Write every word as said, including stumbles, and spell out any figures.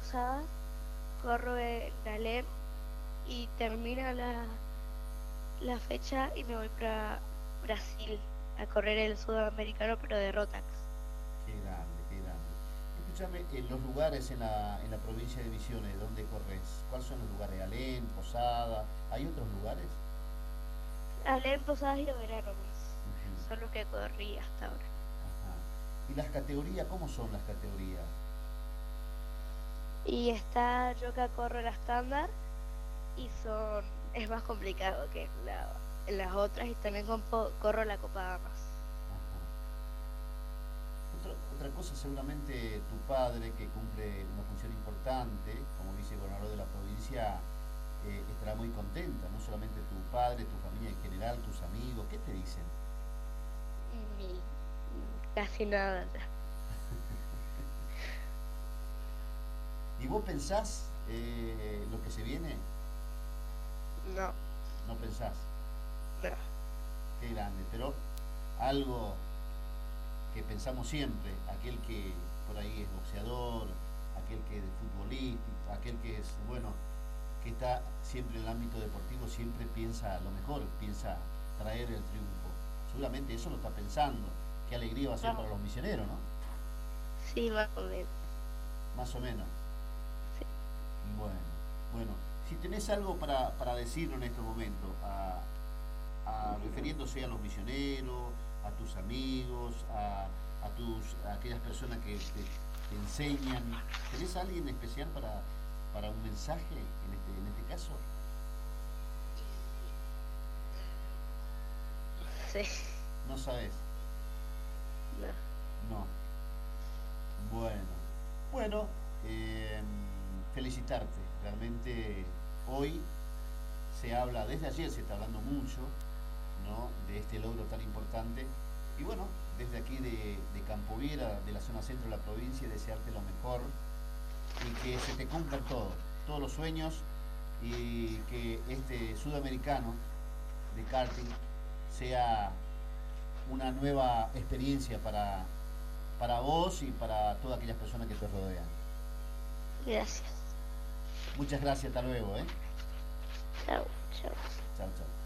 Posadas, corro en Alem y termina la, la fecha y me voy para Brasil a correr el sudamericano, pero de Rotax. Qué grande, qué grande. Escúchame, en los lugares en la, en la provincia de Misiones, ¿dónde corres? ¿Cuáles son los lugares? ¿Alén, Posada? ¿Hay otros lugares? Alem, Posadas y Oberano más. Ujú. Son los que corrí hasta ahora. Ajá. ¿Y las categorías? ¿Cómo son las categorías? Y está, yo que corro la estándar y son, es más complicado que en la, en las otras y también compo- corro la Copa Damas. Ajá. Otra, otra cosa, seguramente tu padre, que cumple una función importante como vicegobernador de la provincia, eh, estará muy contenta. No solamente tu padre, tu familia en general, tus amigos. ¿Qué te dicen? Y mm, casi nada ya. ¿Y vos pensás eh, lo que se viene? No, No pensás. no. Qué grande. Pero algo que pensamos siempre, aquel que por ahí es boxeador, aquel que es futbolista, aquel que es, bueno, que está siempre en el ámbito deportivo, siempre piensa lo mejor, piensa traer el triunfo. Seguramente eso lo está pensando. Qué alegría va a ser para No, los misioneros, ¿no? sí, más o menos. Más o menos. Sí. Bueno, bueno. Si tenés algo para, para decirlo en este momento, a, a- refiriéndose a los misioneros, a tus amigos, a, a tus, a aquellas personas que te, te enseñan, ¿tenés a alguien especial para, para un mensaje en este, en este caso? Y no sé, No sabes. no. No. Bueno. Bueno, eh, felicitarte. Realmente hoy se habla, desde ayer se está hablando mucho, ¿no? De este logro tan importante. Y bueno, desde aquí de, de Campo Viera, de la zona centro de la provincia, desearte lo mejor y que se te cumplan todos, todos los sueños y que este sudamericano de karting sea una nueva experiencia para, para vos y para todas aquellas personas que te rodean. Gracias. Muchas gracias, hasta luego, ¿eh? Chao, chao. Chao, chao.